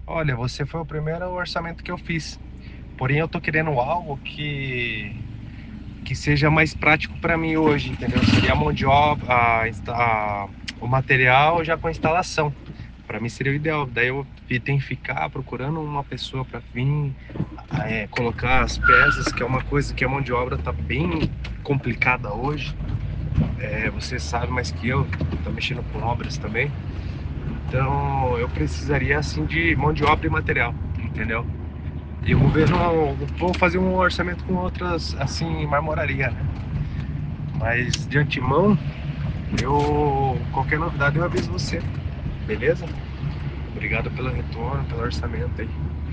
Olha, você foi o primeiro orçamento que eu fiz. Porém, eu tô querendo algo que seja mais prático para mim hoje, entendeu? Seria a mão de obra, o material já com a instalação. Para mim seria o ideal. Daí eu tenho que ficar procurando uma pessoa para vir colocar as peças, que é uma coisa que a mão de obra tá bem complicada hoje. Você sabe mais que eu, tá mexendo com obras também. Então eu precisaria assim de mão de obra e material, entendeu? E eu vou ver, vou fazer um orçamento com outras assim marmoraria, né? Mas de antemão, qualquer novidade eu aviso você, beleza? Obrigado pelo retorno, pelo orçamento aí.